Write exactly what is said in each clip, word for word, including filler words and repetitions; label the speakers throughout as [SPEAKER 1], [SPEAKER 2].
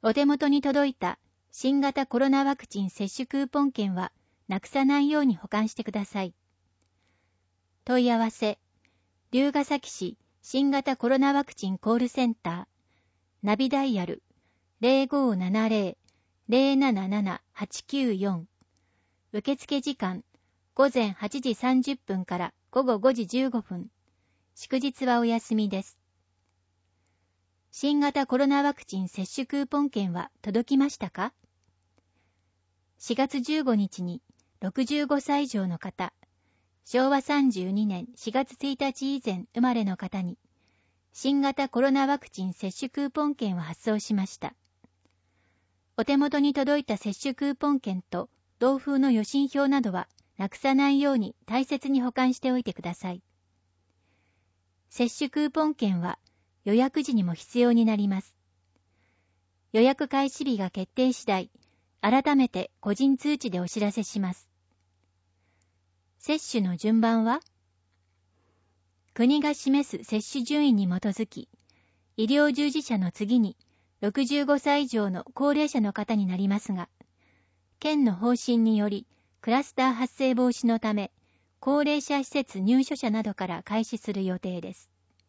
[SPEAKER 1] お手元に届いた新型コロナワクチン接種クーポン券はなくさないように保管してください。問い合わせ、龍ケ崎市新型コロナワクチンコールセンター、ナビダイヤル ゼロごーななゼロ ゼロなななな はちきゅうよん。受付時間、午前はちじさんじゅっぷんから午後ごじじゅうごふん。祝日はお休みです。新型コロナワクチン接種クーポン券は届きましたか？しがつじゅうごにちにろくじゅうごさい以上の方、しょうわさんじゅうにねんしがつついたち以前生まれの方に、新型コロナワクチン接種クーポン券を発送しました。お手元に届いた接種クーポン券と同封の予診票などはなくさないように大切に保管しておいてください。接種クーポン券は予約時にも必要になります。予約開始日が決定次第、改めて個人通知でお知らせします。接種の順番は、国が示す接種順位に基づき、医療従事者の次にろくじゅうごさい以上の高齢者の方になりますが、県の方針によりクラスター発生防止のため、高齢者施設入所者などから開始する予定です。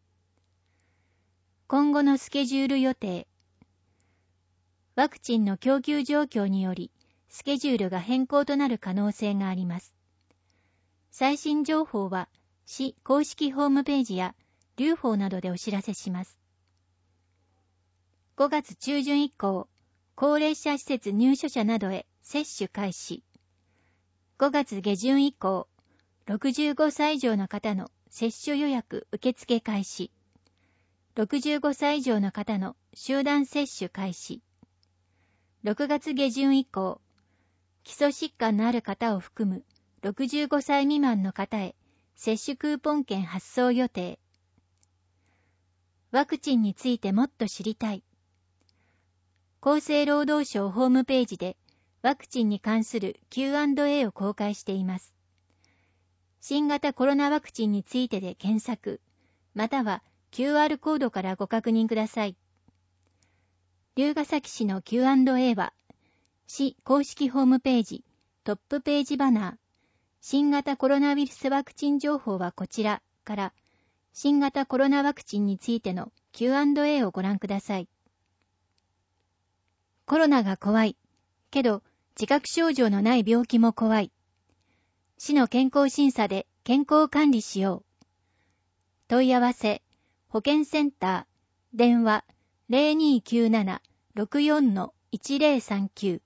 [SPEAKER 1] 今後のスケジュール予定。ワクチンの供給状況により、スケジュールが変更となる可能性があります。最新情報は、市公式ホームページや、リューフォーなどでお知らせします。ごがつちゅうじゅん以降、高齢者施設入所者などへ接種開始。ごがつげじゅん以降、ろくじゅうごさい以上の方の接種予約受付開始。ろくじゅうごさい以上の方の集団接種開始。ろくがつげじゅん以降、基礎疾患のある方を含むろくじゅうごさい未満の方へ接種クーポン券発送予定。ワクチンについてもっと知りたい。厚生労働省ホームページでワクチンに関する キューアンドエー を公開しています。新型コロナワクチンについてで検索、またはキューアール コードからご確認ください。龍ケ崎市の キューアンドエー は、市公式ホームページ、トップページバナー、新型コロナウイルスワクチン情報はこちらから、新型コロナワクチンについての キューアンドエー をご覧ください。コロナが怖い。けど、自覚症状のない病気も怖い。市の健康審査で健康管理しよう。問い合わせ、保健センター、電話 ゼロにーきゅうなな ろくよん いちゼロさんきゅう。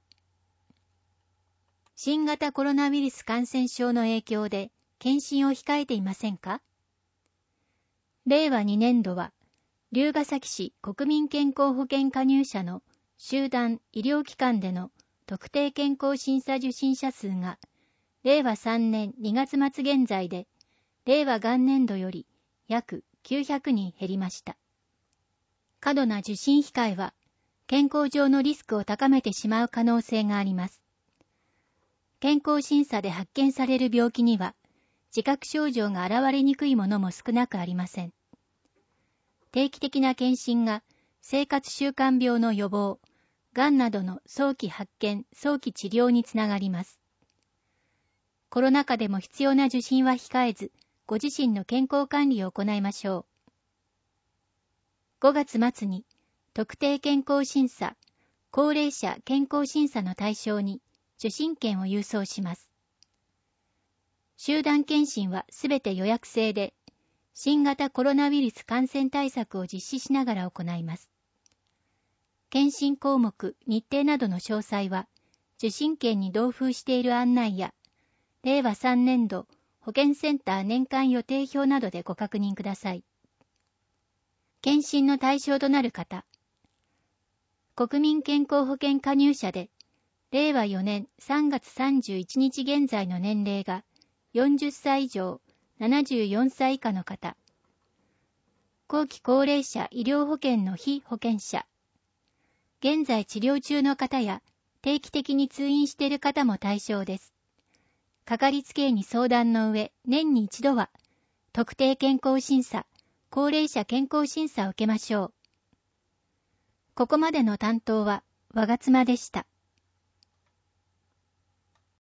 [SPEAKER 1] 新型コロナウイルス感染症の影響で検診を控えていませんか？れいわにねんどは、龍ケ崎市国民健康保険加入者の集団医療機関での特定健康審査受診者数が、れいわさんねんにがつまつ現在で、れいわ元年度より約きゅうひゃくにん減りました。過度な受診控えは、健康上のリスクを高めてしまう可能性があります。健康審査で発見される病気には、自覚症状が現れにくいものも少なくありません。定期的な検診が生活習慣病の予防、がんなどの早期発見、早期治療につながります。コロナ禍でも必要な受診は控えず、ご自身の健康管理を行いましょう。ごがつまつに特定健康審査、高齢者健康審査の対象に受診券を郵送します。集団検診はすべて予約制で、新型コロナウイルス感染対策を実施しながら行います。検診項目、日程などの詳細は、受診券に同封している案内や、れいわさんねんど保健センター年間予定表などでご確認ください。検診の対象となる方、国民健康保険加入者で、れいわよねんさんがつさんじゅういちにち現在の年齢がよんじゅっさい以上、ななじゅうよんさい以下の方、後期高齢者医療保険の被保険者、現在治療中の方や定期的に通院している方も対象です。かかりつけ医に相談の上、年に一度は、特定健康審査、高齢者健康審査を受けましょう。ここまでの担当は、 我が妻でした。